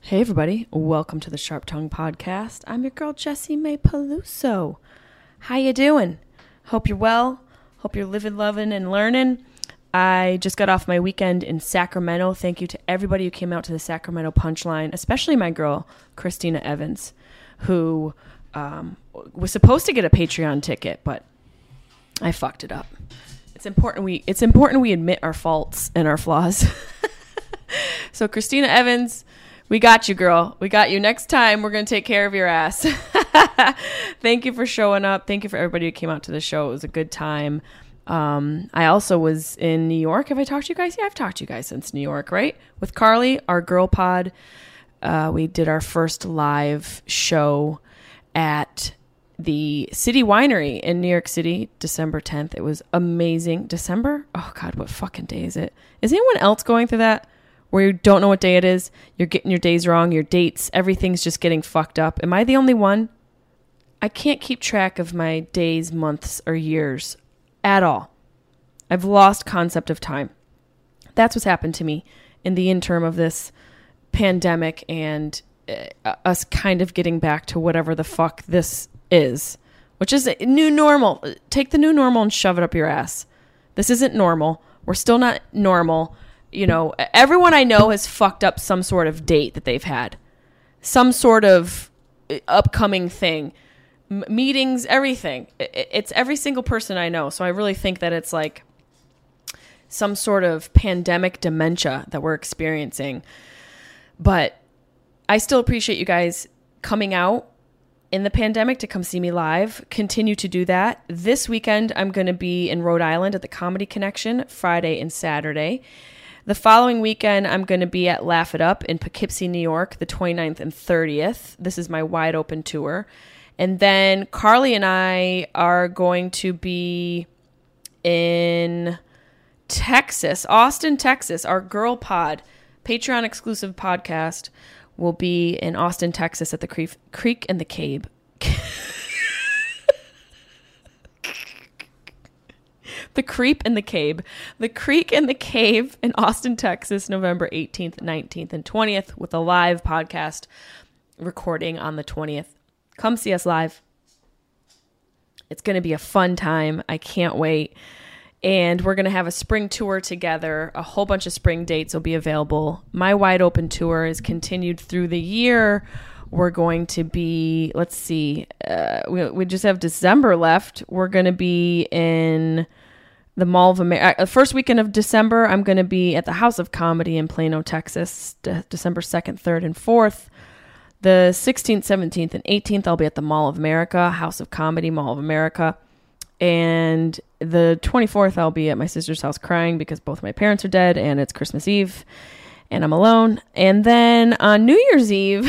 Hey everybody, welcome to the Sharp Tongue Podcast. I'm your girl Jessie May Peluso. How you doing? Hope you're well. Hope you're living, loving, and learning. I just got off my weekend in Sacramento. Thank you to everybody who came out to the Sacramento Punchline, especially my girl Christina Evans, who was supposed to get a Patreon ticket, but I fucked it up. It's important we admit our faults and our flaws. So Christina Evans, we got you, girl. We got you. Next time, we're going to take care of your ass. Thank you for showing up. Thank you for everybody who came out to the show. It was a good time. I also was in New York. Have I talked to you guys? Yeah, I've talked to you guys since New York, right? With Carly, our girl pod. We did our first live show at the City Winery in New York City, December 10th. It was amazing. December? Oh, God, what fucking day is it? Is anyone else going through that? Where you don't know what day it is, you're getting your days wrong, your dates, everything's just getting fucked up. Am I the only one? I can't keep track of my days, months, or years at all. I've lost concept of time. That's what's happened to me in the interim of this pandemic and us kind of getting back to whatever the fuck this is, which is a new normal. Take the new normal and shove it up your ass. This isn't normal. We're still not normal. You know, everyone I know has fucked up some sort of date that they've had. Some sort of upcoming thing. Meetings, everything. It's every single person I know. So I really think that it's like some sort of pandemic dementia that we're experiencing. But I still appreciate you guys coming out in the pandemic to come see me live. Continue to do that. This weekend, I'm going to be in Rhode Island at the Comedy Connection, Friday and Saturday. The following weekend, I'm going to be at Laugh It Up in Poughkeepsie, New York, the 29th and 30th. This is my wide open tour. And then Carly and I are going to be in Texas, Austin, Texas. Our girl pod, Patreon exclusive podcast, will be in Austin, Texas at the Creek and the Cave. The Creep and the Cave. The Creek and the Cave in Austin, Texas, November 18th, 19th, and 20th with a live podcast recording on the 20th. Come see us live. It's going to be a fun time. I can't wait. And we're going to have a spring tour together. A whole bunch of spring dates will be available. My wide open tour is continued through the year. We're going to be, let's see, we just have December left. We're going to be in the Mall of America. The first weekend of December, I'm going to be at the House of Comedy in Plano, Texas, December 2nd, 3rd, and 4th. The 16th, 17th, and 18th, I'll be at the Mall of America, House of Comedy, Mall of America. And the 24th, I'll be at my sister's house crying because both my parents are dead and it's Christmas Eve and I'm alone. And then on New Year's Eve,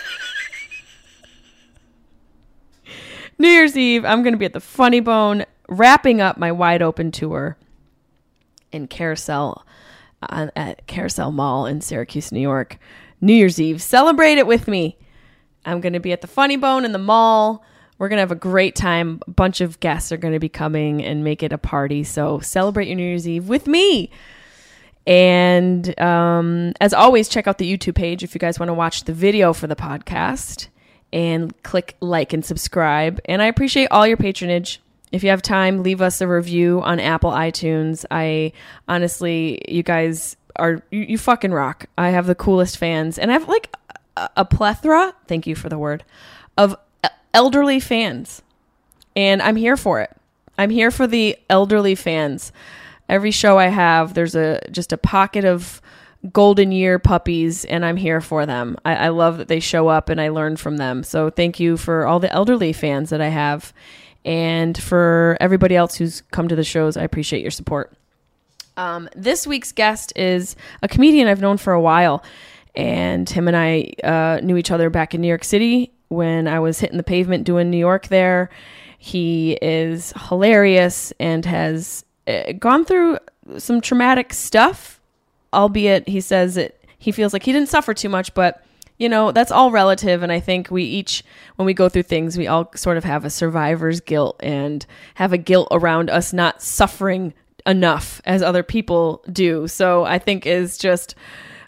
I'm going to be at the Funny Bone, wrapping up my wide open tour in Carousel, at Carousel Mall in Syracuse, New York. New Year's Eve. Celebrate it with me. I'm going to be at the Funny Bone in the mall. We're going to have a great time. A bunch of guests are going to be coming and make it a party. So celebrate your New Year's Eve with me. And as always, check out the YouTube page if you guys want to watch the video for the podcast. And click like and subscribe. And I appreciate all your patronage. If you have time, leave us a review on Apple iTunes. I honestly, you guys are, you fucking rock. I have the coolest fans. And I have like a plethora, thank you for the word, of elderly fans. And I'm here for it. I'm here for the elderly fans. Every show I have, there's just a pocket of golden year puppies, and I'm here for them. I love that they show up and I learn from them. So thank you for all the elderly fans that I have. And for everybody else who's come to the shows, I appreciate your support. This week's guest is a comedian I've known for a while. And him and I knew each other back in New York City when I was hitting the pavement doing New York there. He is hilarious and has gone through some traumatic stuff, albeit he says that he feels like he didn't suffer too much, but you know, that's all relative. And I think we each, when we go through things, we all sort of have a survivor's guilt and have a guilt around us not suffering enough as other people do. So I think is just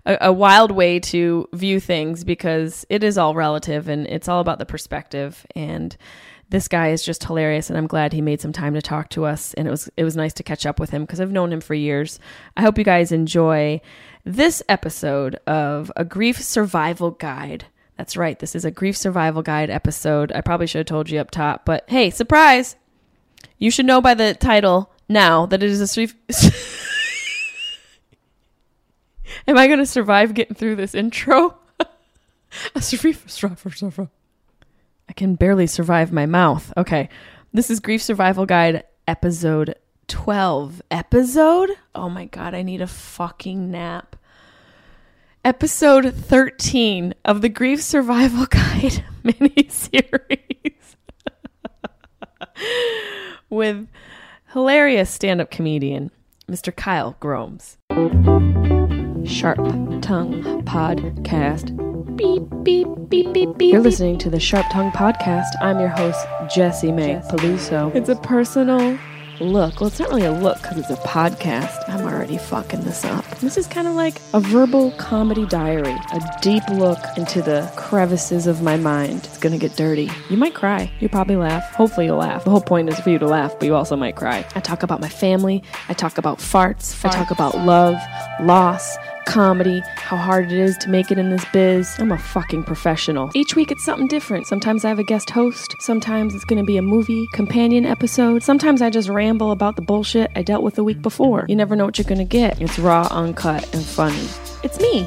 a wild way to view things because it is all relative and it's all about the perspective. And this guy is just hilarious, and I'm glad he made some time to talk to us. And it was nice to catch up with him because I've known him for years. I hope you guys enjoy this episode of A Grief Survival Guide. That's right. This is a Grief Survival Guide episode. I probably should have told you up top, but hey, surprise! You should know by the title now that it is a Am I going to survive getting through this intro? I can barely survive my mouth. Okay. This is Grief Survival Guide episode 12. Episode? Oh my God, I need a fucking nap. Episode 13 of the Grief Survival Guide mini-series with hilarious stand-up comedian, Mr. Kyle Gromes. Sharp Tongue Podcast. Beep, beep, beep, beep, beep. You're listening to the Sharp Tongue Podcast. I'm your host, Jessie May Peluso. It's a personal look. Well, it's not really a look because it's a podcast. I'm already fucking this up. This is kind of like a verbal comedy diary, a deep look into the crevices of my mind. It's gonna get dirty. You might cry. You'll probably laugh. Hopefully you'll laugh. The whole point is for you to laugh, but you also might cry. I talk about my family. I talk about farts. I talk about love, loss, comedy, how hard it is to make it in this biz. I'm a fucking professional. Each week it's something different. Sometimes I have a guest host. Sometimes it's gonna be a movie companion episode. Sometimes I just ramble about the bullshit I dealt with the week before. You never know what you're gonna get. It's raw, uncut, and funny. It's me.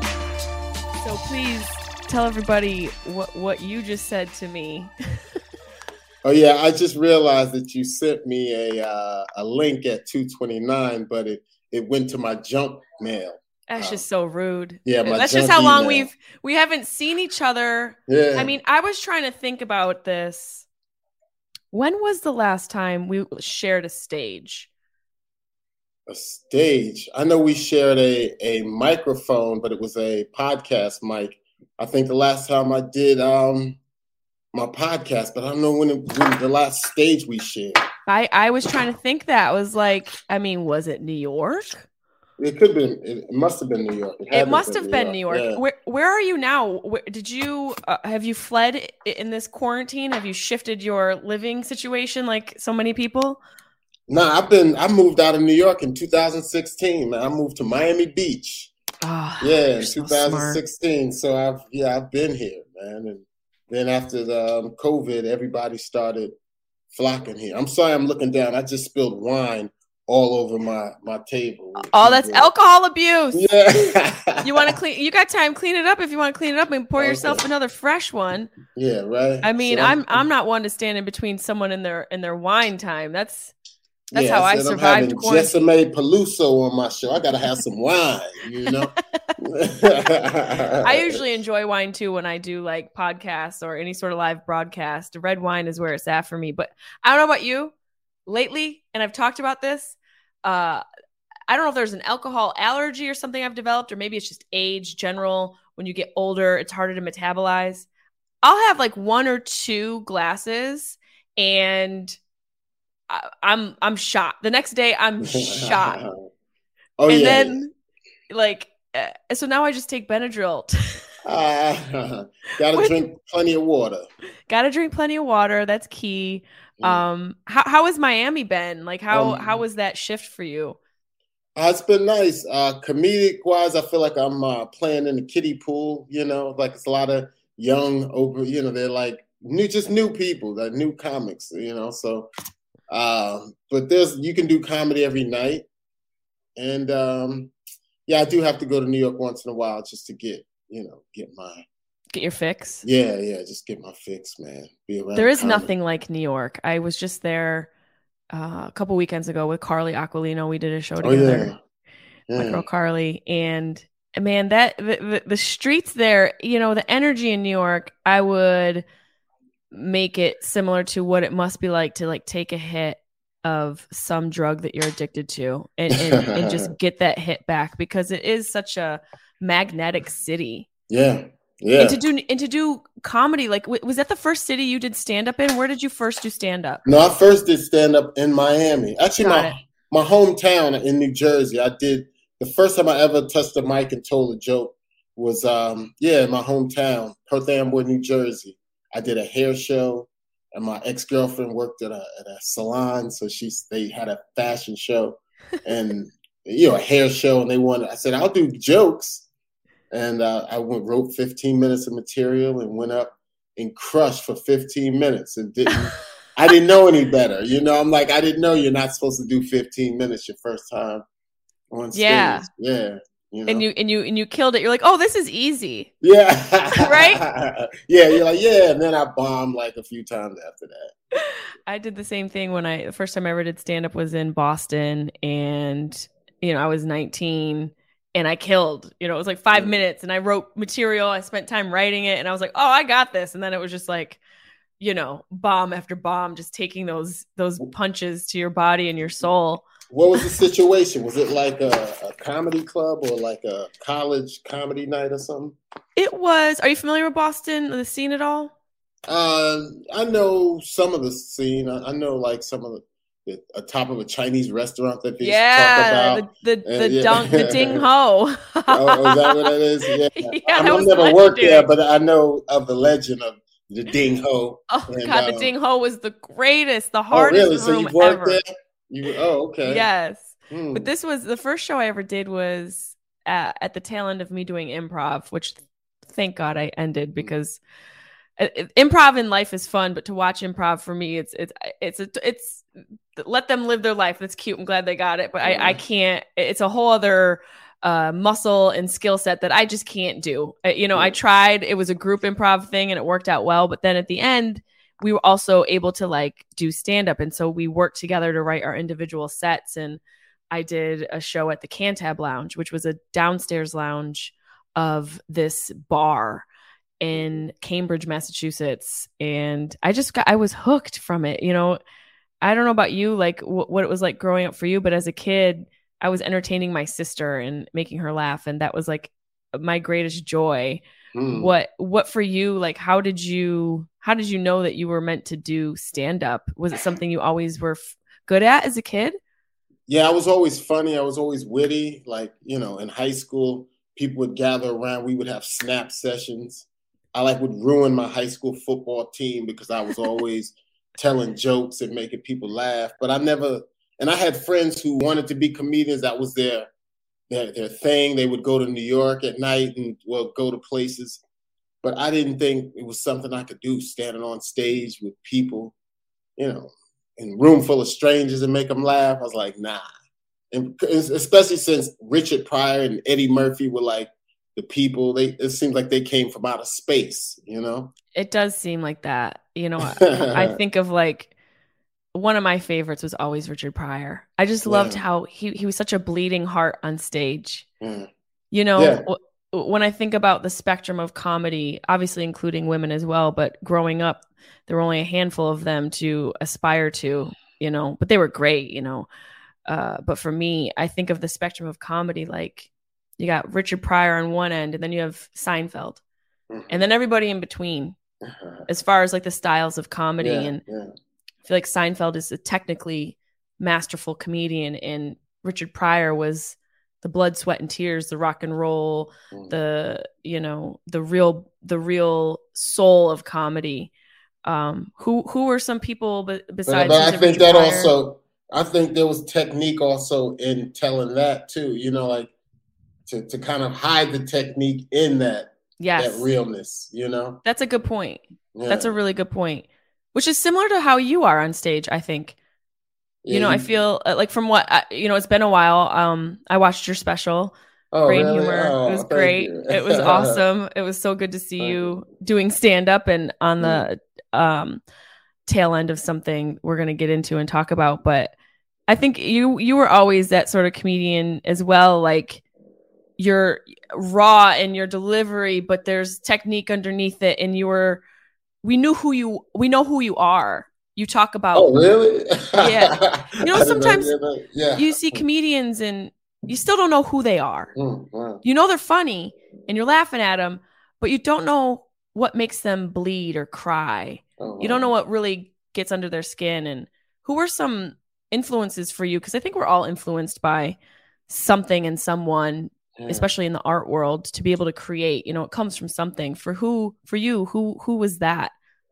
So please tell everybody what you just said to me. Oh yeah, I just realized that you sent me a link at 2:29, but it went to my junk mail. That's just so rude. Yeah, that's just how long we haven't seen each other. Yeah. I mean, I was trying to think about this. When was the last time we shared a stage? A stage? I know we shared a microphone, but it was a podcast mic. I think the last time I did my podcast, but I don't know when the last stage we shared. I was trying to think that. Was like, I mean, was it New York? It could have been. It must have been New York. It must have been New York. Yeah. Where are you now? Did you have you fled in this quarantine? Have you shifted your living situation like so many people? No, I moved out of New York in 2016. Man, I moved to Miami Beach. Oh, yeah, in so 2016. So I've been here, man. And then after the COVID, everybody started flocking here. I'm sorry, I'm looking down. I just spilled wine all over my table. Oh, that's alcohol abuse. Yeah. You want to clean? You got time? Clean it up if you want to clean it up and pour yourself another fresh one. Yeah, right. I mean, so, I'm not one to stand in between someone in their wine time. That's how I survived. I'm having Jessie May Peluso on my show. I gotta have some wine, you know. I usually enjoy wine too when I do like podcasts or any sort of live broadcast. Red wine is where it's at for me. But I don't know about you. Lately, and I've talked about this, I don't know if there's an alcohol allergy or something I've developed, or maybe it's just age, general. When you get older, it's harder to metabolize. I'll have like 1 or 2 glasses, and I'm shot. The next day, I'm shot. Then, like, so now I just take Benadryl. Gotta drink plenty of water. Gotta drink plenty of water. That's key. How has Miami been? Like how was that shift for you? It's been nice. Comedic wise, I feel like I'm playing in the kiddie pool, you know, like it's a lot of young they're like new people, like new comics, you know. So but you can do comedy every night. And I do have to go to New York once in a while just to get your fix. Yeah, just get my fix, man. There is nothing like New York. I was just there a couple weekends ago with Carly Aquilino. We did a show together. My girl Carly, and man, that the streets there, you know, the energy in New York, I would make it similar to what it must be like to like take a hit of some drug that you're addicted to and just get that hit back, because it is such a magnetic city. Yeah. And to do comedy, like, was that the first city you did stand up in? Where did you first do stand up? No, I first did stand up in Miami. Actually, my hometown in New Jersey. I did the first time I ever touched the mic and told a joke was in my hometown, Perth Amboy, New Jersey. I did a hair show, and my ex-girlfriend worked at a salon, so they had a fashion show and a hair show, and I said, I'll do jokes. And I wrote 15 minutes of material and went up and crushed for 15 minutes and I didn't know any better. I'm like, I didn't know you're not supposed to do 15 minutes your first time on stage. Yeah. And you killed it. You're like, oh, this is easy. Yeah. Right? Yeah. You're like, yeah. And then I bombed like a few times after that. I did the same thing the first time I ever did stand-up was in Boston, and, I was 19 and I killed, it was like 5 minutes, and I wrote material. I spent time writing it, and I was like, oh, I got this. And then it was just like, bomb after bomb, just taking those punches to your body and your soul. What was the situation? Was it like a comedy club or like a college comedy night or something? It was. Are you familiar with Boston, the scene at all? I know some of the scene. I know like some of the top of a Chinese restaurant that they talk about. The Ding Ho. Oh, is that what it is? Yeah. I've never worked there, but I know of the legend of the Ding Ho. Oh, and, God, the Ding Ho was the greatest, the hardest room so you've worked ever. There? Okay. Yes. But this was the first show I ever did was at the tail end of me doing improv, which thank God I ended, because improv in life is fun, but to watch improv for me, it's let them live their life. That's cute. I'm glad they got it, but I can't. It's a whole other muscle and skill set that I just can't do. I tried. It was a group improv thing, and it worked out well. But then at the end, we were also able to like do stand up, and so we worked together to write our individual sets. And I did a show at the Cantab Lounge, which was a downstairs lounge of this bar in Cambridge, Massachusetts. And I was hooked from it. I don't know about you, like what it was like growing up for you, but as a kid, I was entertaining my sister and making her laugh. And that was like my greatest joy. What for you, like, how did you know that you were meant to do stand up? Was it something you always were good at as a kid? Yeah, I was always funny. I was always witty. Like, in high school, people would gather around. We would have snap sessions. I would ruin my high school football team because I was always telling jokes and making people laugh. But I had friends who wanted to be comedians. That was their thing. They would go to New York at night and go to places. But I didn't think it was something I could do, standing on stage with people, in a room full of strangers and make them laugh. I was like, nah. And especially since Richard Pryor and Eddie Murphy were like the people, it seemed like they came from outer space, It does seem like that. I think of like one of my favorites was always Richard Pryor. I just loved how he was such a bleeding heart on stage. When I think about the spectrum of comedy, obviously including women as well, but growing up, there were only a handful of them to aspire to, but they were great, but for me, I think of the spectrum of comedy, like you got Richard Pryor on one end, and then you have Seinfeld, and then everybody in between, as far as like the styles of comedy. I feel like Seinfeld is a technically masterful comedian, and Richard Pryor was the blood, sweat, and tears, the rock and roll, the real soul of comedy. Who are some people besides? But I think that Pryor? Also, I think there was technique also in telling that too. Like to kind of hide the technique in that realness. That's a good point. Yeah. That's a really good point. Which is similar to how you are on stage, I think. I feel like from what, it's been a while. I watched your special, Brain really? Humor. It was great. It was awesome. It was so good to see you doing stand-up and on the tail end of something we're going to get into and talk about. But I think you were always that sort of comedian as well. Like, you're raw in your delivery, but there's technique underneath it. And we know who you are. You talk about. Oh, really? Yeah. Sometimes you see comedians and you still don't know who they are. Wow. They're funny and you're laughing at them, but you don't know what makes them bleed or cry. Oh, wow. You don't know what really gets under their skin. And who were some influences for you? Because I think we're all influenced by something in someone, especially in the art world, to be able to create. It comes from something. For you, who was that?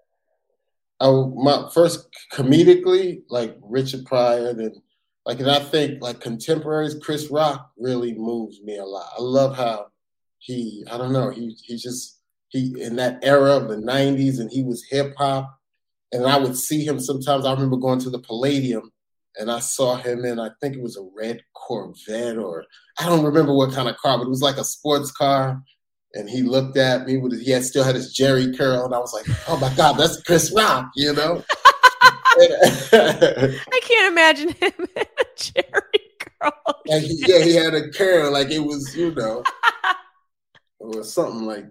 My first comedically, like Richard Pryor, and I think like contemporaries, Chris Rock really moves me a lot. I love how I don't know, he in that era of the 90s, and he was hip hop. And I would see him sometimes. I remember going to the Palladium, and I saw him in, I think it was a red Corvette, or I don't remember what kind of car, but it was like a sports car. And he looked at me he still had his Jerry curl, and I was like, "Oh my God, that's Chris Rock," I can't imagine him in a Jerry curl. He had a curl, like it was, or something like,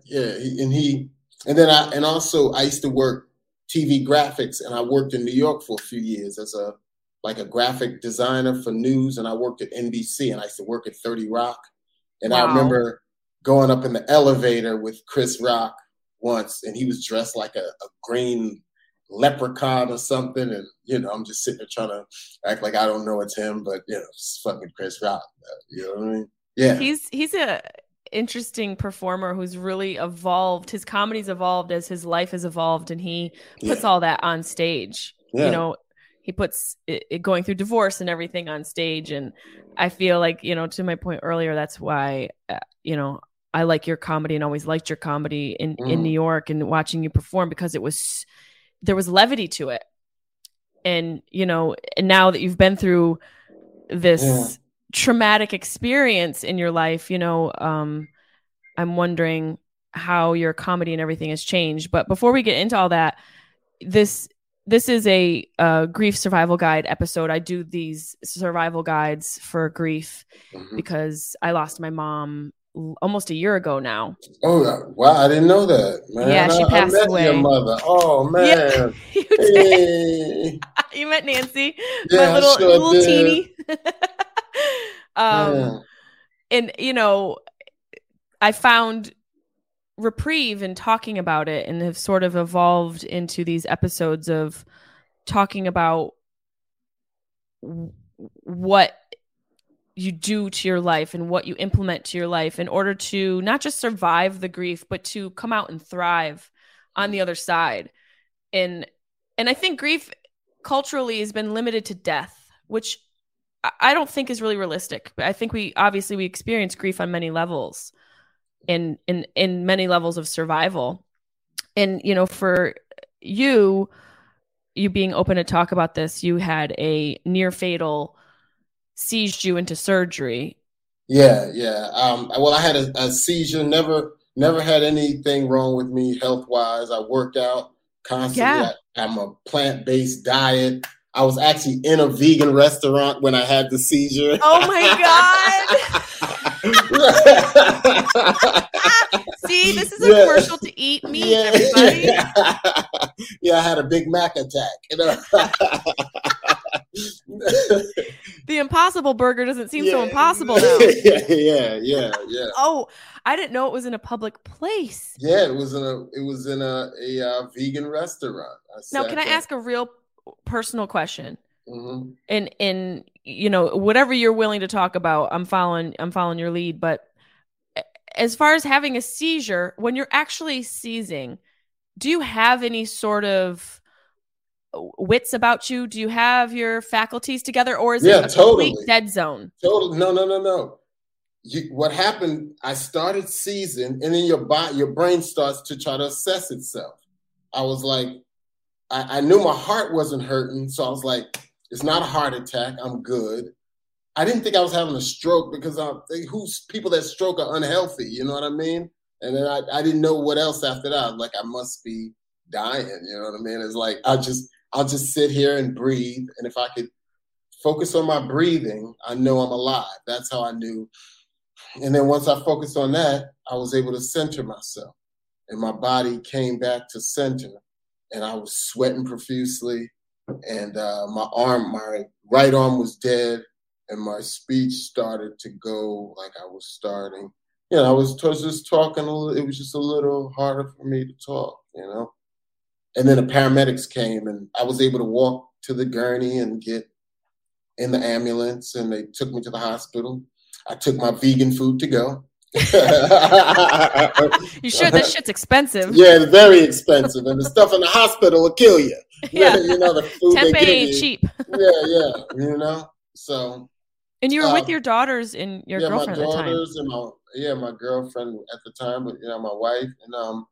and also I used to work TV graphics, and I worked in New York for a few years as a graphic designer for news, and I worked at NBC, and I used to work at 30 Rock, and wow. I remember going up in the elevator with Chris Rock once, and he was dressed like a green leprechaun or something, and I'm just sitting there trying to act like I don't know it's him, but it's fucking Chris Rock. You know what I mean? Yeah, he's a interesting performer who's really evolved. His comedy's evolved as his life has evolved, and he puts all that on stage. Yeah. He puts it going through divorce and everything on stage, and I feel like to my point earlier, that's why I like your comedy and always liked your comedy in New York and watching you perform, because there was levity to it. And, and now that you've been through this traumatic experience in your life, I'm wondering how your comedy and everything has changed. But before we get into all that, this is a grief survival guide episode. I do these survival guides for grief because I lost my mom almost a year ago now. Oh, wow. I didn't know that, man. Yeah, she passed away. Your mother. Oh, man. Yeah, you did. You met Nancy, my little teeny. And, I found reprieve in talking about it, and have sort of evolved into these episodes of talking about what you do to your life and what you implement to your life in order to not just survive the grief, but to come out and thrive on the other side. And I think grief culturally has been limited to death, which I don't think is really realistic. But I think we experience grief on many levels, in many levels of survival. And, for you being open to talk about this, you had a near fatal seized you into surgery. Yeah. Well, I had a seizure. Never had anything wrong with me health-wise. I worked out constantly. Yeah. I'm a plant-based diet. I was actually in a vegan restaurant when I had the seizure. Oh my God. See, this is a commercial to eat meat, everybody. Yeah, I had a Big Mac attack. The Impossible Burger doesn't seem so impossible now. Yeah. Oh, I didn't know it was in a public place. Yeah, it was in a vegan restaurant. Now, can I ask a real personal question? And whatever you're willing to talk about, I'm following your lead. But as far as having a seizure, when you're actually seizing, do you have any sort of wits about you? Do you have your faculties together, or is it a complete dead zone? Totally. No. What happened? I started seizing, and then your brain starts to try to assess itself. I was like, I knew my heart wasn't hurting, so I was like, it's not a heart attack. I'm good. I didn't think I was having a stroke, because people that stroke are unhealthy. You know what I mean? And then I didn't know what else after that. I was like, I must be dying. You know what I mean? It's like, I'll just sit here and breathe. And if I could focus on my breathing, I know I'm alive. That's how I knew. And then once I focused on that, I was able to center myself, and my body came back to center, and I was sweating profusely, and my right arm was dead, and my speech started to go like I was starting. I was just talking a little. It was just a little harder for me to talk, And then the paramedics came, and I was able to walk to the gurney and get in the ambulance, and they took me to the hospital. I took my vegan food to go. You sure this shit's expensive? Yeah, it's very expensive, and the stuff in the hospital will kill you. Yeah, you know, the food Tempeh they give ain't you. cheap. Yeah, you know. So. And you were with your daughters and your girlfriend at the time. My daughters and my girlfriend at the time, but my wife and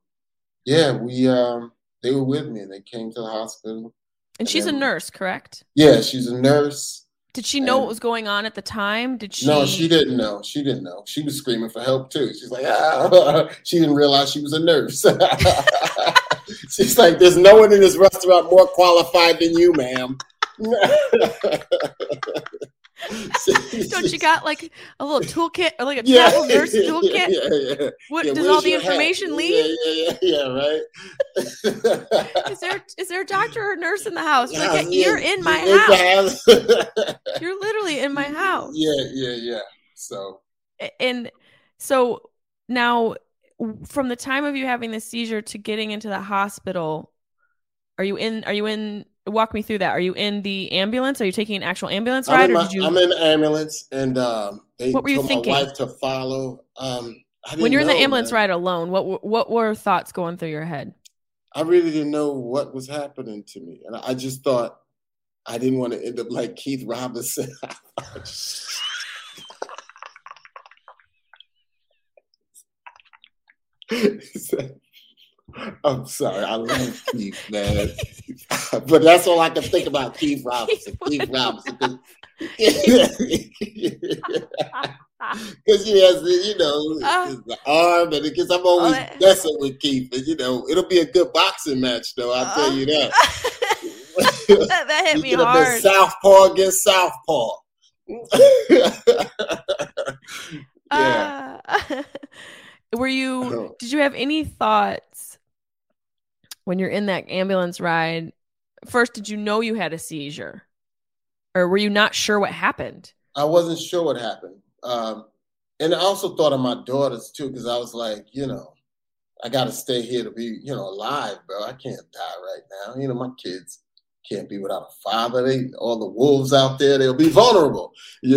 they were with me and they came to the hospital. And she's a nurse, correct? Yeah, she's a nurse. Did she know what was going on at the time? Did she? No, she didn't know. She didn't know. She was screaming for help too. She's like, ah. She didn't realize she was a nurse. She's like, there's no one in this restaurant more qualified than you, ma'am. Don't you got like a little toolkit or like a travel nurse toolkit? Yeah. What does all the information leave? Yeah, right. Is there a doctor or a nurse in the house? Yeah, like, you're in my house. You're literally in my house. Yeah. So now, from the time of you having the seizure to getting into the hospital, are you in? Walk me through that. Are you in the ambulance? Are you taking an actual ambulance ride? I'm in the ambulance, and they what were you told thinking? my wife to follow. When you're in the ambulance ride alone, what were thoughts going through your head? I really didn't know what was happening to me, and I just thought I didn't want to end up like Keith Robinson. I'm sorry, I love Keith, man, but that's all I can think about. Keith Robinson. Keith Robinson, because he has the arm, and because I'm always messing with Keith, and it'll be a good boxing match, though. I'll tell you that. that hit me hard. Southpaw against Southpaw. Yeah. Did you have any thoughts when you're in that ambulance ride? First, did you know you had a seizure? Or were you not sure what happened? I wasn't sure what happened. And I also thought of my daughters, too, because I was like, I got to stay here to be, alive, bro. I can't die right now. My kids can't be without a father. All the wolves out there, they'll be vulnerable,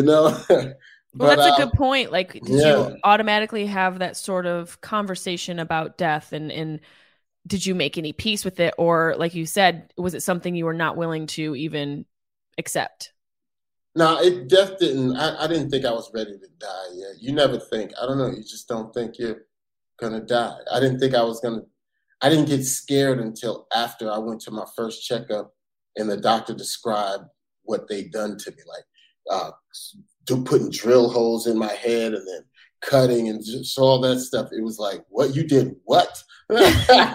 Well, that's a good point. Like, did you automatically have that sort of conversation about death, and did you make any peace with it? Or like you said, was it something you were not willing to even accept? No, death didn't. I didn't think I was ready to die yet. You never think. I don't know. You just don't think you're going to die. I didn't think I was going to. I didn't get scared until after I went to my first checkup and the doctor described what they'd done to me, like putting drill holes in my head and then cutting and just all that stuff. It was like, what? You did what? Where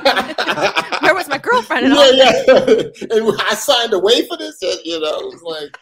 was my girlfriend? And and I signed away for this. It was like,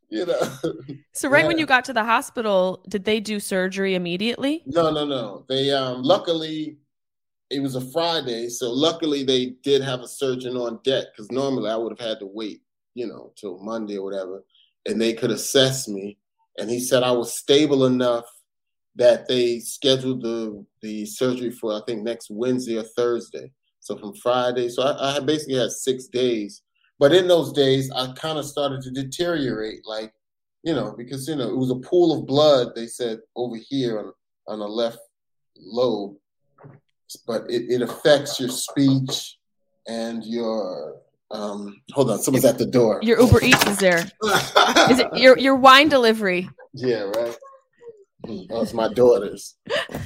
So when you got to the hospital, did they do surgery immediately? No. They luckily it was a Friday, so luckily they did have a surgeon on deck, because normally I would have had to wait, till Monday or whatever, and they could assess me. And he said I was stable enough that they scheduled the surgery for, I think, next Wednesday or Thursday. So from Friday, so I basically had 6 days. But in those days, I kind of started to deteriorate, because, it was a pool of blood, they said, over here on the left lobe. But it affects your speech and your, hold on, someone's at the door. Your Uber Eats is there. Is it your wine delivery? Yeah, right. Oh, it's my daughters.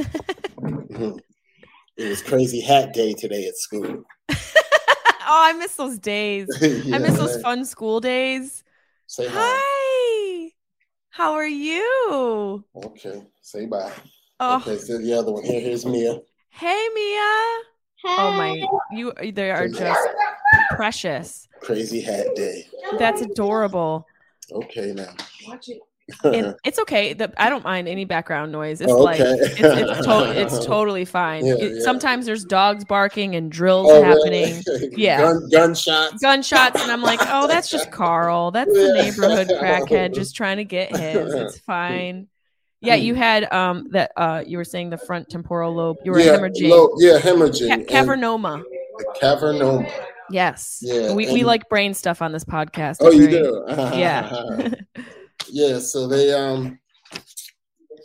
It was crazy hat day today at school. Oh, I miss those days. I miss those fun school days. Say hi. Hi. How are you? Okay. Say bye. Oh. Okay, so the other one. Here's Mia. Hey, Mia. Hey. Oh they are just precious. Crazy hat day. That's adorable. Okay, now. Watch it. And it's okay. I don't mind any background noise. It's it's totally fine. Sometimes there's dogs barking and drills happening. Really? Yeah, gunshots, and I'm like, oh, that's just Carl. That's the neighborhood crackhead just trying to get his. It's fine. Yeah, you had you were saying the front temporal lobe. You were hemorrhaging. Hemorrhaging. Cavernoma. The cavernoma. Yes. Yeah. We like brain stuff on this podcast. Oh, you do? Yeah. Yeah, so they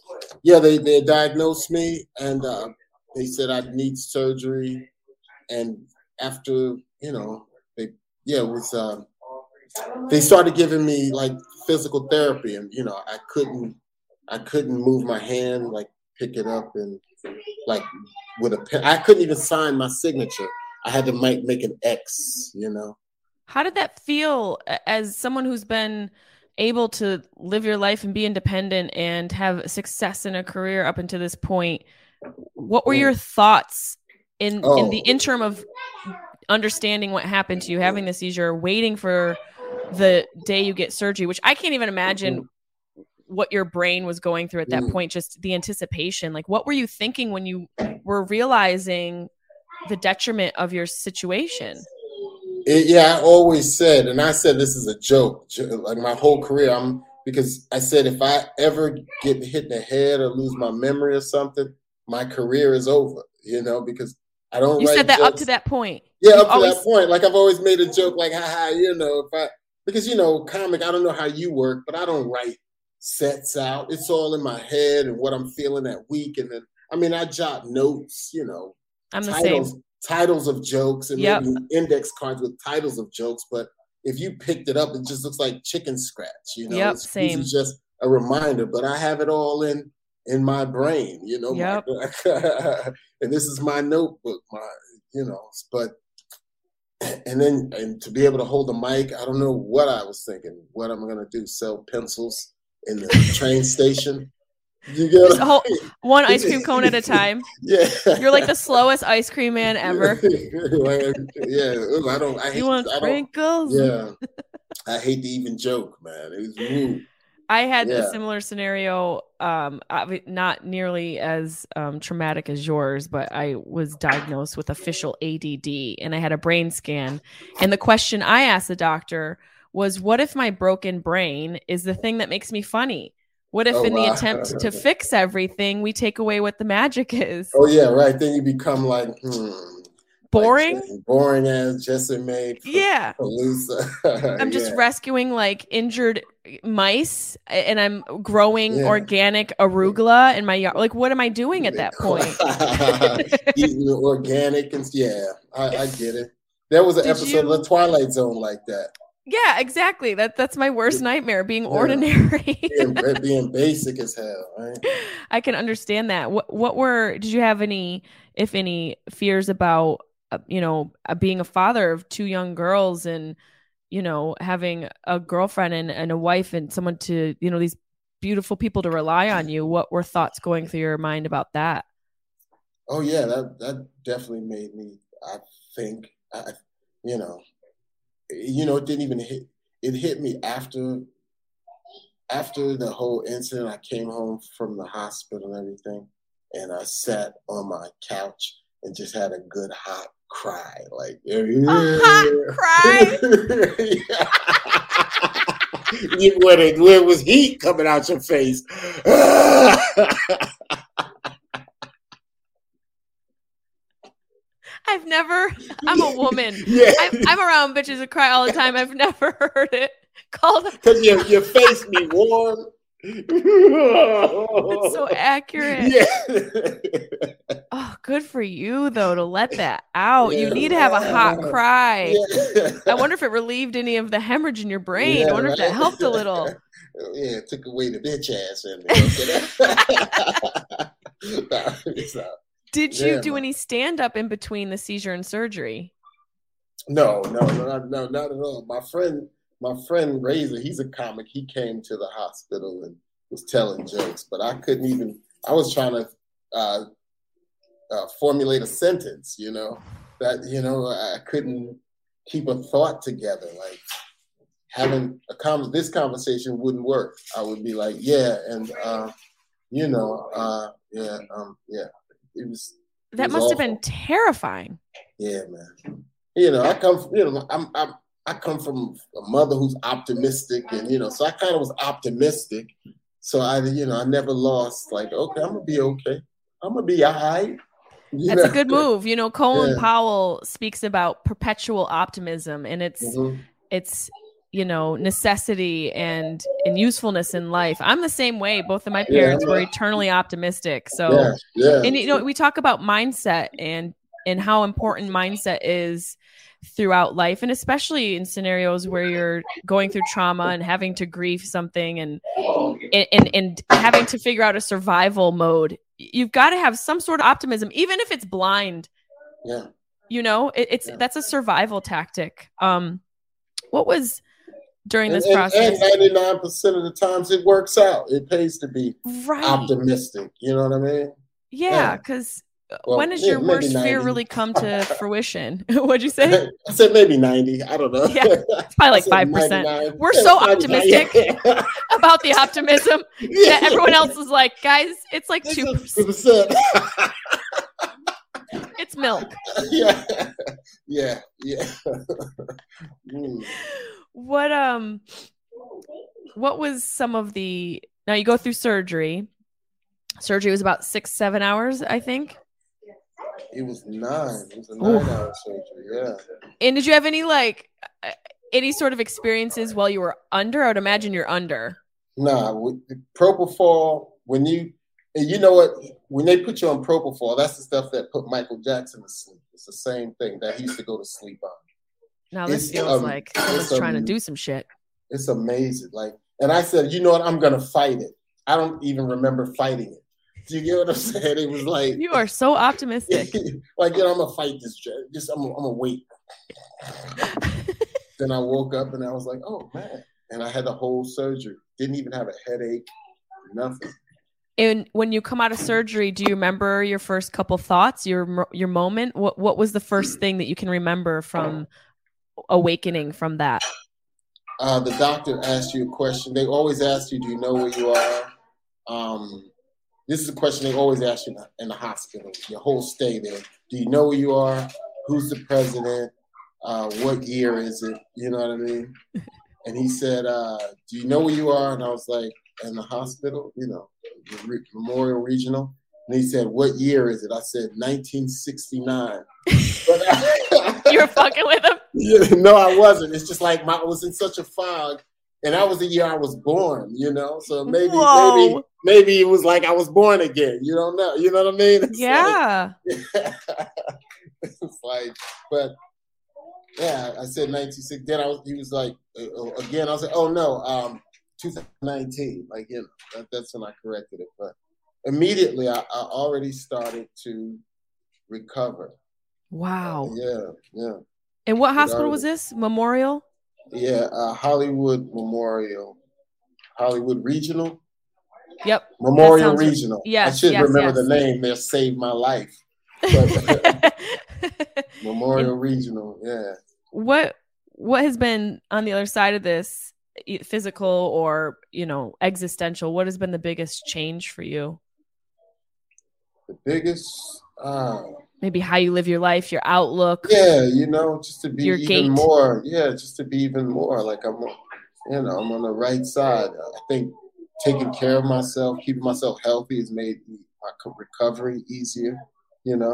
Yeah, they diagnosed me, and they said I'd need surgery. And after, they yeah, it was they started giving me like physical therapy, and I couldn't move my hand, like pick it up, and like with a pen. I couldn't even sign my signature. I had to make an X. How did that feel as someone who's been able to live your life and be independent and have success in a career up until this point? What were your thoughts in the interim of understanding what happened to you, having the seizure, waiting for the day you get surgery, which I can't even imagine what your brain was going through at that point, just the anticipation. Like, what were you thinking when you were realizing the detriment of your situation? I always said, and I said this is a joke, like my whole career. Because I said if I ever get hit in the head or lose my memory or something, my career is over. Because I don't. You write said that jokes. up to that point. Yeah, up to that point. Like I've always made a joke, like because comic. I don't know how you work, but I don't write sets out. It's all in my head and what I'm feeling that week, and then I jot notes. I'm the same. Titles of jokes and maybe index cards with titles of jokes, but if you picked it up, it just looks like chicken scratch. Same. It's just a reminder, but I have it all in my brain. Yep. And this is my notebook. But and to be able to hold a mic, I don't know what I was thinking. What am I gonna do? Sell pencils in the train station? You get one ice cream cone at a time. Yeah, you're like the slowest ice cream man ever. You want sprinkles? Yeah, I hate to even joke, man. It was rude. I had a similar scenario, not nearly as traumatic as yours, but I was diagnosed with official ADD, and I had a brain scan. And the question I asked the doctor was, "What if my broken brain is the thing that makes me funny? What if the attempt to fix everything, we take away what the magic is?" Oh, yeah, right. Then you become like, boring? Like boring as Jessie May Peluso. I'm just rescuing like injured mice, and I'm growing organic arugula in my yard. Like, what am I doing at that point? Eating organic and I get it. There was an episode of The Twilight Zone like that. Yeah, exactly. That's my worst nightmare, being ordinary. being basic as hell, right? I can understand that. Did you have any, if any, fears about, being a father of two young girls and, having a girlfriend and a wife and someone to, these beautiful people to rely on you? What were thoughts going through your mind about that? Oh, yeah, that definitely made me, I think, it didn't even hit. It hit me after the whole incident. I came home from the hospital and everything, and I sat on my couch and just had a good hot cry. Like hot cry. Where it was heat coming out your face. I'm a woman. I'm around bitches that cry all the time. I've never heard it called. Because your face be warm. It's so accurate. Yeah. Oh, good for you, though, to let that out. You need to have a hot cry. I wonder if it relieved any of the hemorrhage in your brain. I wonder if that helped a little. Yeah, it took away the bitch ass in me. Did you do any stand-up in between the seizure and surgery? No, not at all. My friend Razor, he's a comic. He came to the hospital and was telling jokes, but I couldn't even. I was trying to formulate a sentence. I couldn't keep a thought together. Like having this conversation wouldn't work. I would be like, It was. That must have been terrifying. Yeah, man. I come from a mother who's optimistic, and so I kind of was optimistic. So I never lost. Like, okay, I'm gonna be okay. I'm gonna be all right. That's a good move. Colin Powell speaks about perpetual optimism, and it's necessity and usefulness in life. I'm the same way. Both of my parents were eternally optimistic. So, and we talk about mindset and how important mindset is throughout life, and especially in scenarios where you're going through trauma and having to grieve something and having to figure out a survival mode. You've got to have some sort of optimism, even if it's blind. Yeah. That's a survival tactic. What was during this And process? 99% of the times it works out. It pays to be optimistic. You know what I mean? Yeah, because when does your worst fear really come to fruition? What'd you say? I said maybe 90. I don't know. Yeah, it's probably like 5%. We're so optimistic about the optimism that everyone else is like, guys, it's like 2%. It's milk. Yeah. What was some of the? Now you go through surgery. Surgery was about 6-7 hours, I think. It was 9. It was a 9-hour surgery. Yeah. And did you have any sort of experiences while you were under? I would imagine you're under. Nah, propofol. When you know what? When they put you on propofol, that's the stuff that put Michael Jackson to sleep. It's the same thing that he used to go to sleep on. Now this feels like someone's trying to do some shit. It's amazing. And I said, you know what? I'm gonna fight it. I don't even remember fighting it. Do you get what I'm saying? It was like, you are so optimistic. I'm gonna fight this. I'm gonna wait. Then I woke up and I was like, oh man! And I had the whole surgery. Didn't even have a headache. Nothing. And when you come out of surgery, do you remember your first couple thoughts, your moment? What was the first thing that you can remember from awakening from that? The doctor asked you a question. They always ask you, do you know where you are? This is a question they always ask you in the hospital, your whole stay there. Do you know where you are? Who's the president? What year is it? You know what I mean? And he said, do you know where you are? And I was like, in the hospital, Memorial Regional. And he said, what year is it? I said, 1969. You were fucking with him? Yeah, no, I wasn't. It's just like I was in such a fog. And that was the year I was born, So maybe it was like I was born again. You don't know. You know what I mean? It's like, but yeah, I said 1960. Then he was like, again, I was like, oh no, 2019. That's when I corrected it. But immediately I already started to recover. Wow. Yeah. And what hospital was this? Memorial? Yeah, Hollywood Memorial. Hollywood Regional? Yep. Memorial Regional. Yes. I should remember the name. They saved my life. Memorial Regional, yeah. What has been on the other side of this, physical or, existential? What has been the biggest change for you? The biggest... maybe how you live your life, your outlook. Yeah, just to be even more. Yeah, just to be even more. Like I'm on the right side. I think taking care of myself, keeping myself healthy has made my recovery easier. And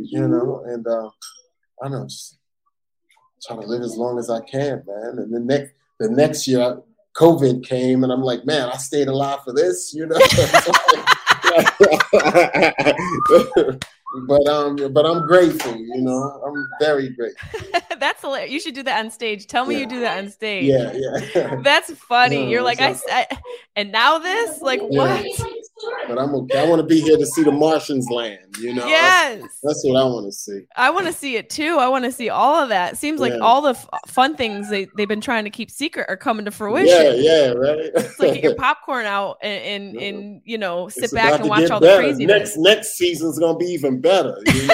I don't know, just trying to live as long as I can, man. And the next year, COVID came, and I'm like, man, I stayed alive for this, But I'm grateful, I'm very grateful. That's hilarious. You should do that on stage. Tell me you do that on stage. Yeah. That's funny. You're like, and now this? Like, what? But I'm okay. I want to be here to see the Martians land, Yes. That's what I want to see. I want to see it too. I want to see all of that. Seems like all the fun things they've been trying to keep secret are coming to fruition. Yeah, right. It's like get your popcorn out and sit back and watch all the craziness. Next season's gonna be even better.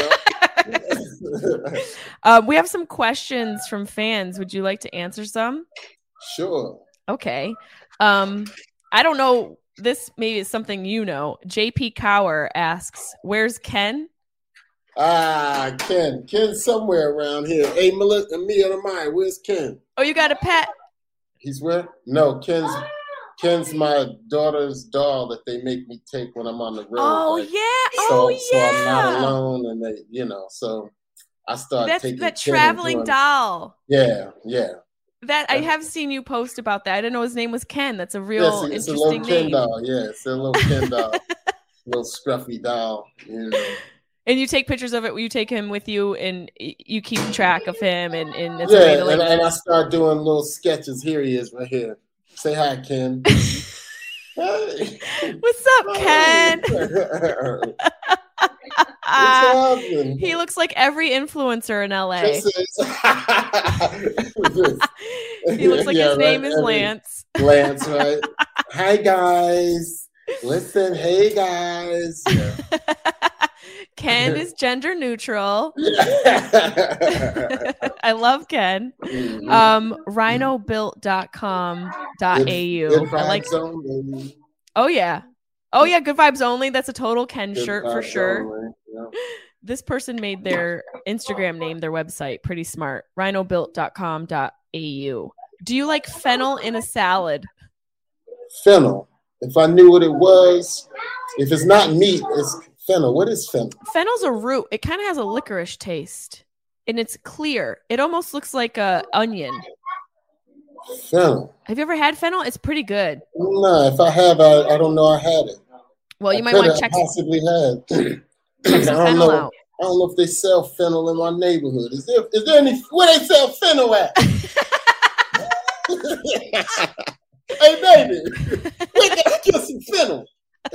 We have some questions from fans. Would you like to answer some? Sure. Okay. I don't know. This maybe is something JP Cower asks, "Where's Ken?" Ken's somewhere around here. Hey, Melissa, Mia, and Amaya, where's Ken? Oh, you got a pet? He's where? No, Ken's my daughter's doll that they make me take when I'm on the road. Oh, yeah. So I'm not alone, and they, so I start taking that traveling doll. Yeah. That I have seen you post about that. I didn't know his name was Ken. That's a real it's interesting a little Ken name. doll. Yeah, it's a little Ken doll, little scruffy doll. You know. And you take pictures of it. You take him with you, and you keep track of him. And it's and I start doing little sketches. Here he is, right here. Say hi, Ken. Hey. What's up, Ken? He looks like every influencer in LA. He looks like his name is Lance. Lance, right? Hi, guys. Listen, hey, guys. Yeah. Ken is gender neutral. I love Ken. Rhinobuilt.com.au. I like. Oh yeah. Good vibes only. That's a total Ken shirt for sure. Yeah. This person made their Instagram name their website. Pretty smart. Rhinobuilt.com.au. Do you like fennel in a salad? Fennel. If I knew what it was, if it's not meat, it's fennel. What is fennel? Fennel's a root. It kind of has a licorice taste, and it's clear. It almost looks like a onion. Fennel. Have you ever had fennel? It's pretty good. No, if I have, I don't know I had it. Well, you might want to check. Possibly had. Check some fennel out. I don't know if they sell fennel in my neighborhood. Is there any where they sell fennel at? Hey, baby, we gotta get some fennel.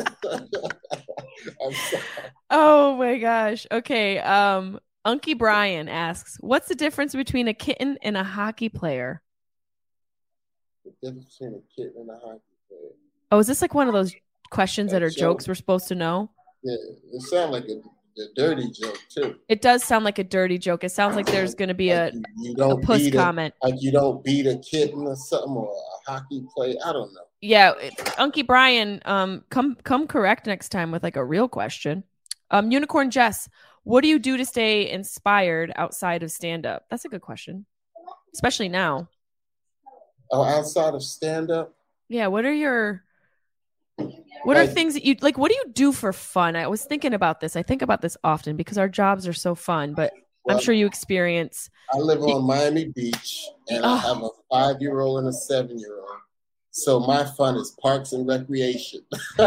I'm sorry. Oh my gosh. Okay. Unky Brian asks, what's the difference between a kitten and a hockey player? The difference between a kitten and a hockey player. Oh, is this like one of those questions that are jokes we're supposed to know? Yeah, it sounds like a dirty joke too. It does sound like a dirty joke. It sounds like there's going to be a puss comment. Like you don't beat a kitten or something, or a hockey player. I don't know. Yeah, Unky Brian, come correct next time with like a real question. Unicorn Jess, what do you do to stay inspired outside of stand-up? That's a good question, especially now. Oh, outside of stand-up? Yeah, what are things that you like? What do you do for fun? I was thinking about this. I think about this often because our jobs are so fun, but I'm sure you experience. I live on Miami Beach, and I have a 5-year-old and a 7-year-old. So my fun is parks and recreation.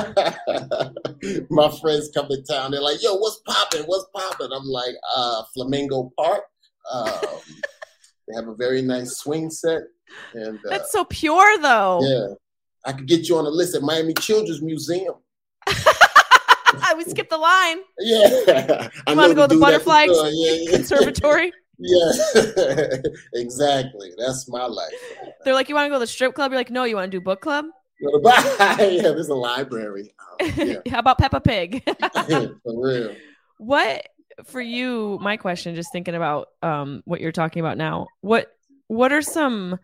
My friends come to town. They're like, yo, what's popping? What's popping? I'm like, Flamingo Park. They have a very nice swing set. And that's so pure, though. Yeah. I could get you on a list at Miami Children's Museum. We skipped the line. Yeah. You want to go to the Butterfly Conservatory? Yeah, exactly. That's my life. They're like, you want to go to the strip club? You're like, no, you want to do book club? Yeah, there's a library. Yeah. How about Peppa Pig? For real. What, for you, my question, just thinking about what you're talking about now, what are some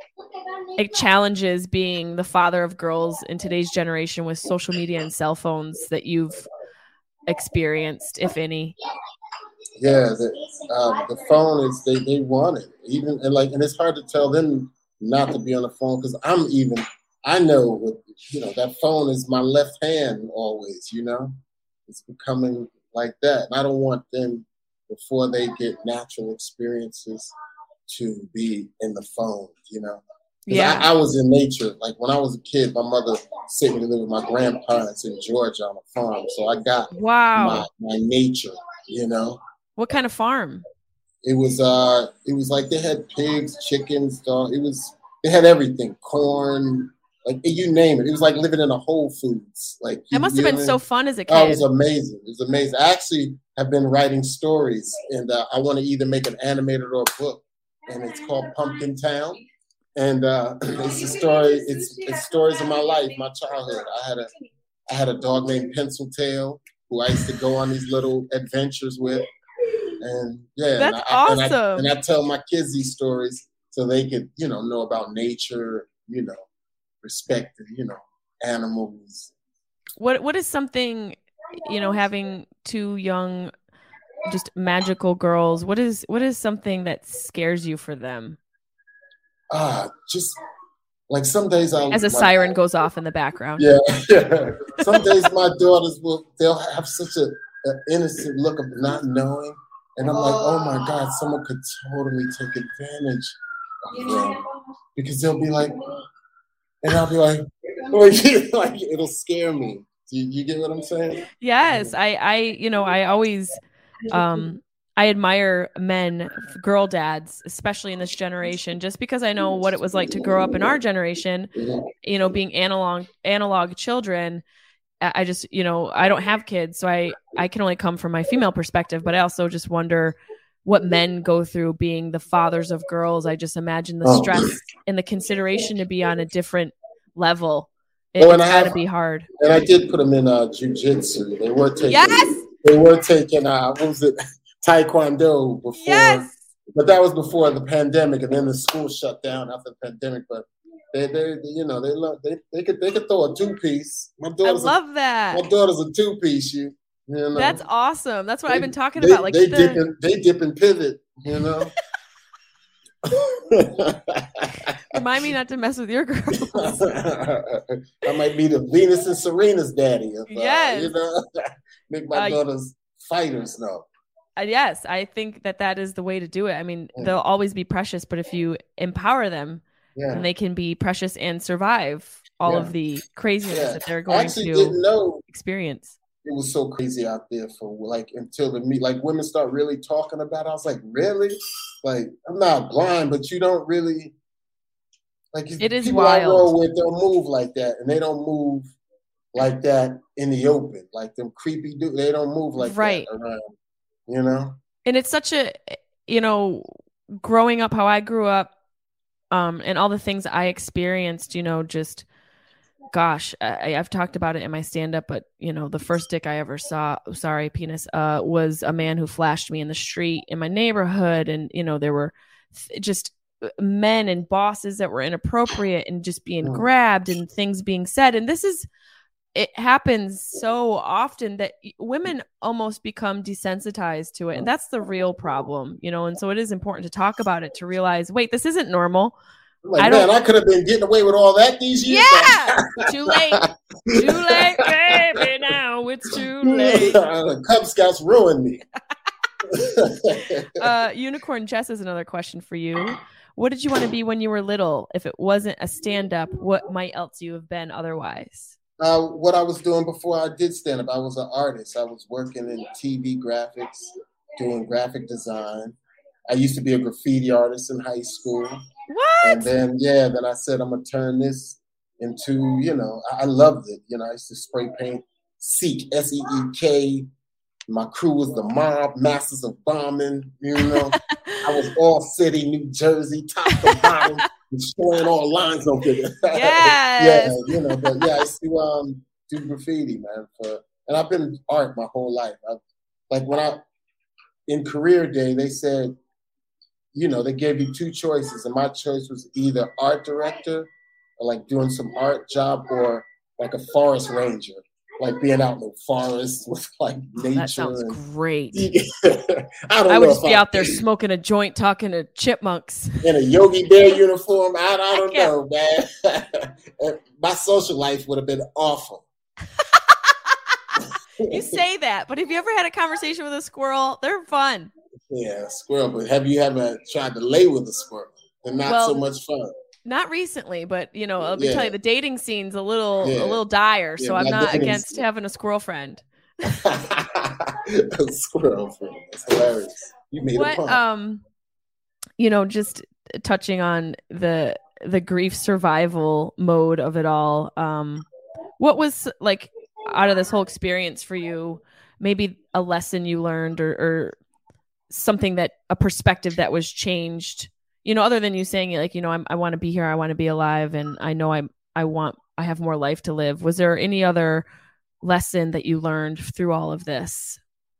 challenges being the father of girls in today's generation with social media and cell phones that you've experienced, if any? Yeah, the phone is they want it, and it's hard to tell them not to be on the phone because I know that phone is my left hand always. It's becoming like that, and I don't want them before they get natural experiences to be in the phone. Yeah, I was in nature. Like when I was a kid, my mother sent me to live with my grandparents in Georgia on a farm, so I got my nature. What kind of farm? It was like they had pigs, chickens, they had everything, corn, like you name it. It was like living in a Whole Foods. Like it must have been so fun as a kid. Oh, it was amazing. It was amazing. I actually have been writing stories, and I want to either make an animated or a book, and it's called Pumpkin Town. And it's a story. It's stories of my life, my childhood. I had a dog named Pencil Tail who I used to go on these little adventures with. And yeah, that's awesome. And I tell my kids these stories so they could, know about nature, respect, animals. What is something, having two young, just magical girls? What is something that scares you for them? Just like some days as a siren goes off in the background. Yeah. Some days my daughters they'll have such an innocent look of not knowing. And I'm like, oh my God, someone could totally take advantage of them. because they'll be like, and I'll be like it'll scare me. You get what I'm saying? Yes, I always, I admire men, girl dads, especially in this generation, just because I know what it was like to grow up in our generation, being analog children. I just, I don't have kids, so I can only come from my female perspective, but I also just wonder what men go through being the fathers of girls. I just imagine the stress and the consideration to be on a different level. It's got to be hard. And I did put them in jiu-jitsu. They were taking, what was it, Taekwondo before. Yes. But that was before the pandemic, and then the school shut down after the pandemic. But they could throw a two-piece. I love that. My daughter's a two-piece. You know. That's awesome. That's what I've been talking about. Like they dip and pivot. Remind me not to mess with your girls. I might be the Venus and Serena's daddy. Yes. Make my daughters fighters now. Yes, I think that is the way to do it. I mean, they'll always be precious, but if you empower them, then they can be precious and survive all of the craziness that they're going to experience. It was so crazy out there for until women start really talking about it. I was like, really? Like, I'm not blind, but you don't really it is people wild. I roll with don't move like that, and they don't move like that in the open. Like them creepy dudes, they don't move like that around. And it's such a growing up how I grew up, and all the things I experienced, just gosh, I've talked about it in my stand-up, but the first dick I ever saw, penis, was a man who flashed me in the street in my neighborhood. And, there were just men and bosses that were inappropriate and just being grabbed and things being said. And it happens so often that women almost become desensitized to it. And that's the real problem, and so it is important to talk about it, to realize, wait, this isn't normal. I could have been getting away with all that these years. Yeah, too late, baby. Now it's too late. The Cub Scouts ruined me. Unicorn Jess is another question for you. What did you want to be when you were little? If it wasn't a stand-up, what might else you have been otherwise? What I was doing before I did stand-up, I was an artist. I was working in TV graphics, doing graphic design. I used to be a graffiti artist in high school. What? And then I said, I'm going to turn this into, I loved it. I used to spray paint Seek, SEEK. My crew was the Mob, Masters of Bombing. I was all city, New Jersey, top to bottom, destroying all lines over there. Yes. I used to do graffiti, man. And I've been art my whole life. In career day, they said, they gave you two choices, and my choice was either art director or doing some art job, or a forest ranger, being out in the forest with nature. That sounds great. I would just be out there smoking a joint, talking to chipmunks in a Yogi Bear uniform. I don't know, man. My social life would have been awful. You say that, but have you ever had a conversation with a squirrel? They're fun. Yeah, squirrel. But have you ever tried to lay with a squirrel? They're not so much fun. Not recently, but I'll tell you, the dating scene's a little dire. So I'm not against having a squirrel friend. A squirrel friend. That's hilarious. You made a pun. Just touching on the grief survival mode of it all. What was out of this whole experience for you? Maybe a lesson you learned, or something a perspective that was changed, other than you saying I want to be here, I want to be alive, and I know I have more life to live. Was there any other lesson that you learned through all of this?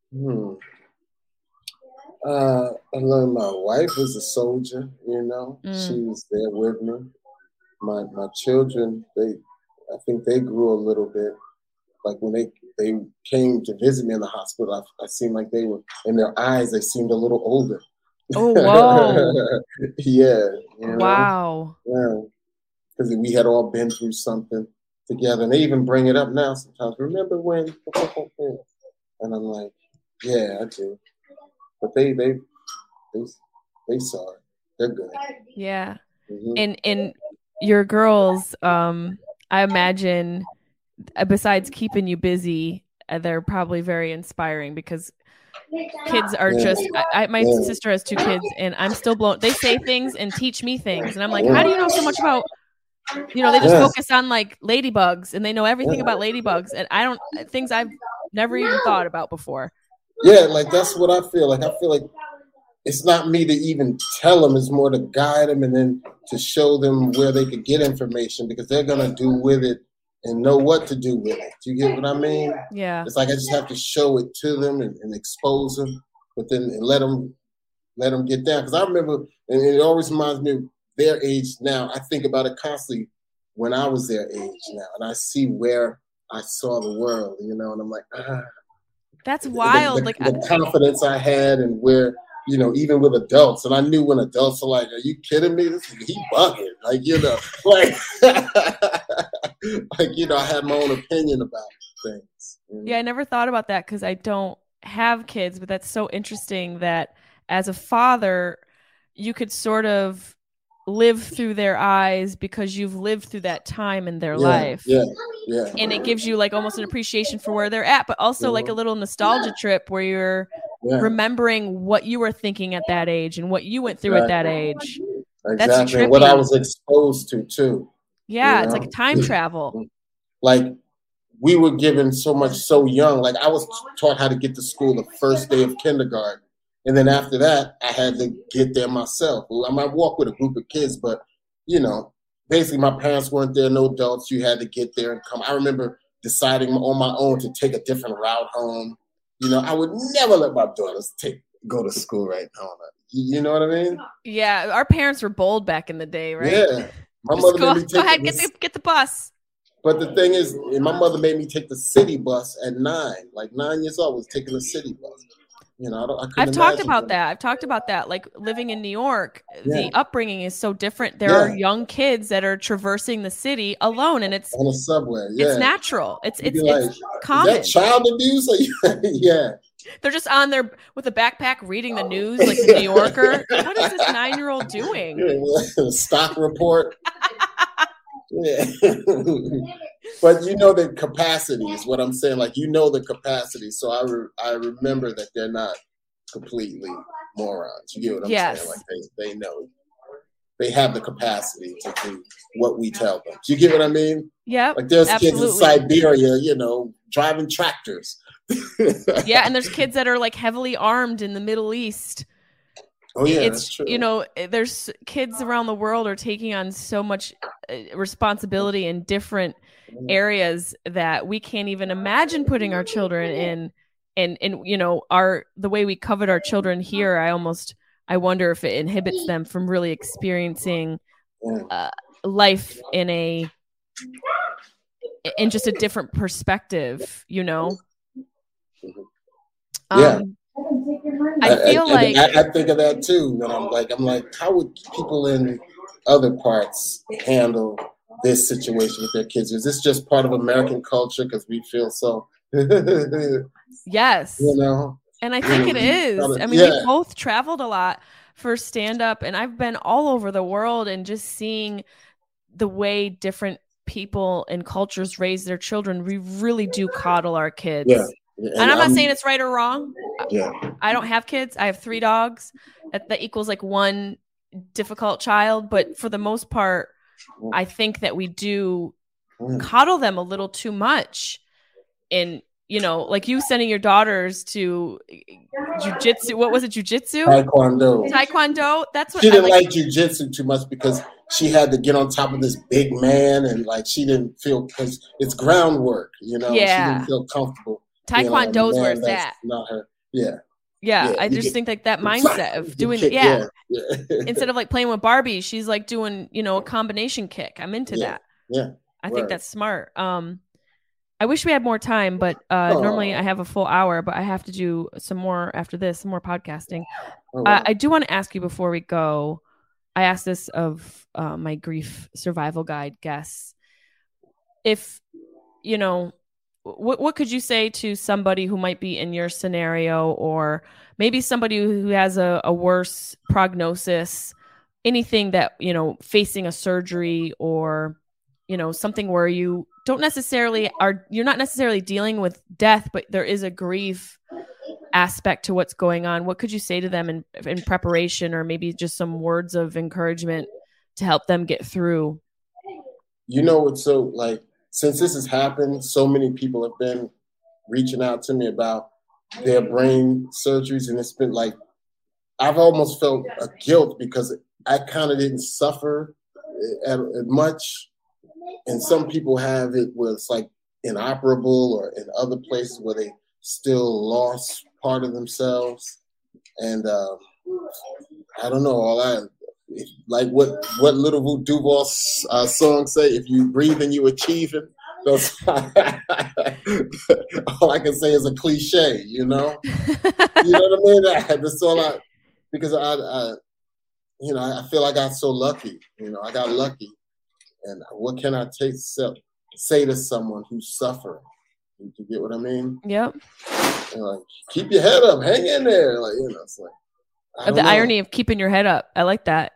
I learned my wife was a soldier, she was there with me. My children, I think they grew a little bit. When they came to visit me in the hospital, I seemed like they were, in their eyes, they seemed a little older. Oh, whoa. Yeah. Wow. Yeah. Because we had all been through something together. And they even bring it up now sometimes. Remember when? And I'm like, yeah, I do. But they saw it. They're good. Yeah. in your girls, I imagine, besides keeping you busy, they're probably very inspiring because kids are just. My sister has 2 kids, and I'm still blown. They say things and teach me things, and I'm like, how do you know so much about? They just focus on like ladybugs, and they know everything about ladybugs, and I don't things I've never even thought about before. Yeah, like that's what I feel like. I feel like it's not me to even tell them; it's more to guide them and then to show them where they could get information because they're gonna do with it and know what to do with it. Do you get what I mean? Yeah. It's like I just have to show it to them and expose them, but then and let them get down. Because I remember, and it always reminds me of their age now. I think about it constantly when I was their age now, and I see where I saw the world, and I'm like, that's wild. The confidence I had and where, even with adults, and I knew when adults are like, are you kidding me? He bugging. Like, I had my own opinion about things. Yeah, I never thought about that because I don't have kids, but that's so interesting that as a father, you could sort of live through their eyes because you've lived through that time in their life. Yeah. And it gives you like almost an appreciation for where they're at, but also like a little nostalgia trip where you're remembering what you were thinking at that age and what you went through at that age. Exactly. That's trippy. What I was exposed to too. Yeah, it's like a time travel. Like we were given so much so young. Like I was taught how to get to school the first day of kindergarten. And then after that, I had to get there myself. I might walk with a group of kids, but, basically my parents weren't there, no adults. You had to get there and come. I remember deciding on my own to take a different route home. I would never let my daughters go to school right now. You know what I mean? Yeah, our parents were bold back in the day, right? Yeah. My mother made me take go ahead, get the bus. But the thing is, my mother made me take the city bus at 9. Like 9 years old, I was taking the city bus. I've talked about that. Like living in New York, the upbringing is so different. There are young kids that are traversing the city alone, and it's on a subway. It's natural. It's common. Is that child abuse? Yeah. They're just on there with a backpack reading the news like the New Yorker. What is this 9-year-old doing? Stock report. Yeah. But the capacity is what I'm saying. Like, the capacity. So I remember that they're not completely morons. You get what I'm saying? Like they know. They have the capacity to do what we tell them. Do you get what I mean? Yeah. Like there's kids in Siberia, driving tractors. Yeah, and there's kids that are like heavily armed in the Middle East. Oh yeah, that's true. There's kids around the world are taking on so much responsibility in different areas that we can't even imagine putting our children in. And the way we covered our children here, I wonder if it inhibits them from really experiencing life in just a different perspective, Yeah. I feel like I think of that too. And I'm like, how would people in other parts handle this situation with their kids? Is this just part of American culture because we feel so? Yes. And I think it is. I mean, we both traveled a lot for stand-up, and I've been all over the world and just seeing the way different people and cultures raise their children. We really do coddle our kids. Yeah. And I'm not saying it's right or wrong. Yeah. I don't have kids. I have 3 dogs. That equals like 1 difficult child. But for the most part, I think that we do coddle them a little too much. And, like you sending your daughters to jujitsu. What was it? Jujitsu? Taekwondo. That's what she didn't like jujitsu too much because she had to get on top of this big man. And like, she didn't feel, because it's groundwork, Yeah. She didn't feel comfortable. Taekwondo's where it's at. Not her. Yeah. Yeah, I just think like that mindset of doing instead of like playing with Barbie, she's like doing, a combination kick. I'm into that. Yeah. I think that's smart. I wish we had more time, but normally I have a full hour, but I have to do some more after this, some more podcasting. I do want to ask you before we go, I asked this of my grief survival guide guests. If, what could you say to somebody who might be in your scenario, or maybe somebody who has a worse prognosis anything that, facing a surgery or, something where you don't necessarily you're not necessarily dealing with death, but there is a grief aspect to what's going on. What could you say to them in preparation, or maybe just some words of encouragement to help them get through? It's so since this has happened, so many people have been reaching out to me about their brain surgeries. And it's been I've almost felt a guilt because I kind of didn't suffer as much. And some people have it where it's inoperable, or in other places where they still lost part of themselves. And I don't know, what Little Duval song say, if you breathe and you achieving. All I can say is a cliche, You know what I mean? That's all because I feel I got so lucky. I got lucky. And what can I say to someone who's suffering? You get what I mean? Yep. Keep your head up, hang in there. It's irony of keeping your head up. I like that.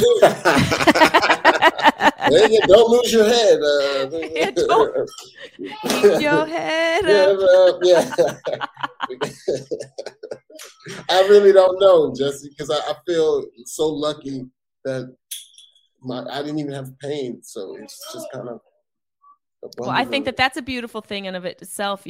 Don't lose your head. Don't keep your head up. Yeah. I really don't know, Jesse, because I feel so lucky that I didn't even have pain, so it's just kind of. Well, I think that's a beautiful thing in of itself.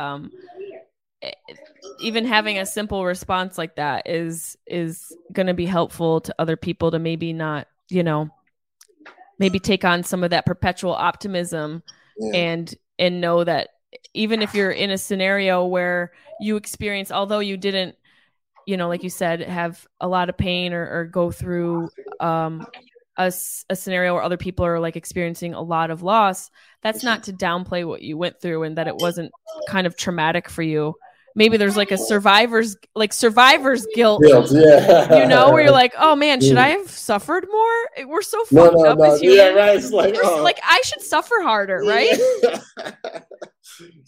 Even having a simple response like that is going to be helpful to other people to maybe not, maybe take on some of that perpetual optimism, and know that even if you're in a scenario where you experience, although you didn't, like you said, have a lot of pain or go through a scenario where other people are experiencing a lot of loss, that's not to downplay what you went through and that it wasn't kind of traumatic for you. Maybe there's a survivor's guilt, yeah. Where you're oh man, should I have suffered more? We're so fucked up as humans. Yeah, right. It's I should suffer harder, right? It's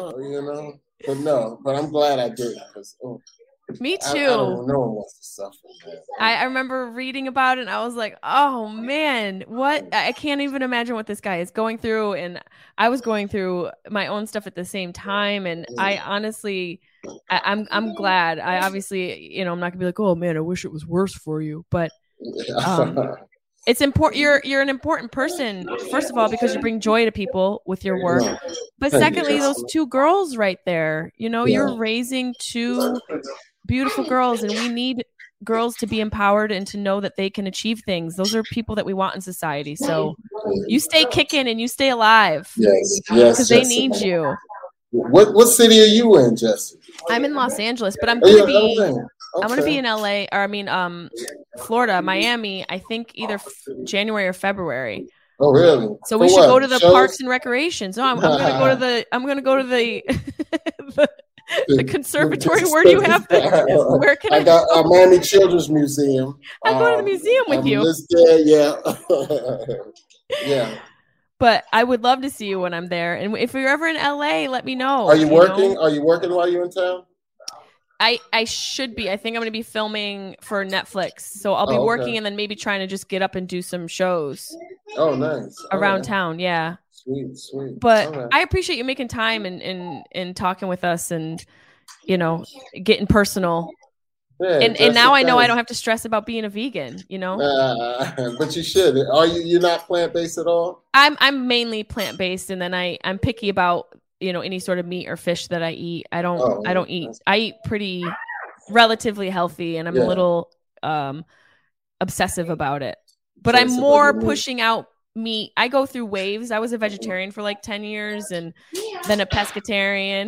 but I'm glad I did, because me too. No one wants to suffer. I remember reading about it, and I was like, oh man, what? I can't even imagine what this guy is going through. And I was going through my own stuff at the same time. And I honestly, I'm glad. I obviously, I'm not gonna be oh man, I wish it was worse for you. But it's important. You're an important person, first of all, because you bring joy to people with your work. But secondly, those two girls right there, you're raising two beautiful girls, and we need girls to be empowered and to know that they can achieve things. Those are people that we want in society. So you stay kicking and you stay alive. Yes, because they need you. What city are you in, Jesse? I'm in Los Angeles, but I'm gonna be I'm gonna be in LA, or Florida, Miami. I think either January or February. Oh, really? So we should go to the Parks and Recreation. So I'm gonna go to the the conservatory. Where do you have where can I got Miami Children's Museum. I'll go to the museum with you. Yeah. But I would love to see you when I'm there. And if you're ever in LA, let me know. Are you working? Are you working while you're in town? I should be. I think I'm going to be filming for Netflix. So I'll be working and then maybe trying to just get up and do some shows. Oh, nice. Around town. Yeah. Sweet. But I appreciate you making time and talking with us and, getting personal. Yeah, and now I know I don't have to stress about being a vegan, But you should. You're not plant-based at all? I'm mainly plant-based, and then I'm picky about, any sort of meat or fish that I eat. I don't eat. I eat pretty relatively healthy, and I'm a little obsessive about it. But I'm more pushing out meat. I go through waves. I was a vegetarian for 10 years and then a pescatarian,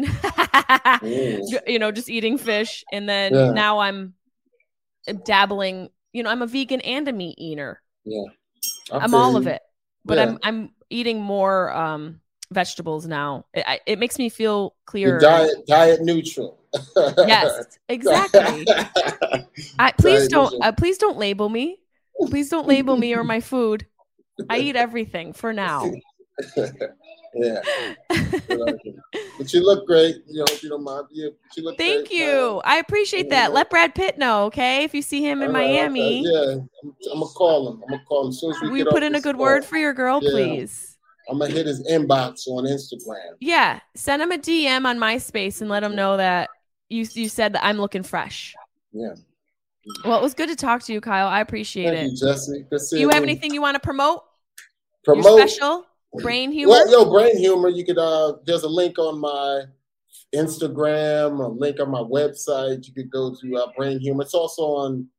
just eating fish. And then now I'm dabbling, I'm a vegan and a meat eater. Yeah. I'm all of it, but I'm eating more vegetables now. It makes me feel clearer. Diet neutral. Yes, exactly. Please don't label me. Please don't label me or my food. I eat everything for now. Yeah. But you look great. You know, if you don't mind. You look Thank great. you. I appreciate that. Let Brad Pitt know, okay? If you see him in Miami. Yeah. I'm going to call him. As soon as we Will get you put in a good word for your girl, please? I'm going to hit his inbox on Instagram. Yeah. Send him a DM on MySpace and let him know that you said that I'm looking fresh. Yeah. Well, it was good to talk to you, Kyle. I appreciate it. Thank you, Jesse. Good seeing you have anything you want to promote? Your special? Brain Humor? Well, Brain Humor, you could there's a link on my Instagram, a link on my website. You could go to Brain Humor. It's also on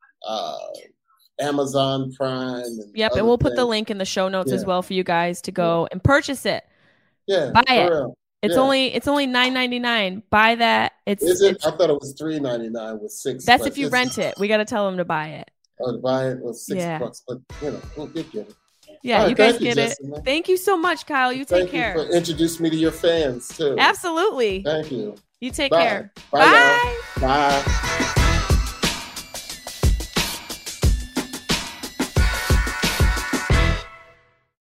Amazon Prime. And we'll put the link in the show notes as well for you guys to go and purchase it. Yeah, buy it. Real. It's only $9.99. Buy that. Is it? I thought it was $3.99 with $6. That's if you rent it. We got to tell them to buy it. Oh, to buy it was $6, but we'll get it. Yeah, you guys get it. Thank you so much, Kyle. You take care. Thank you for introducing me to your fans too. Absolutely. Thank you. You take care. Bye. Bye.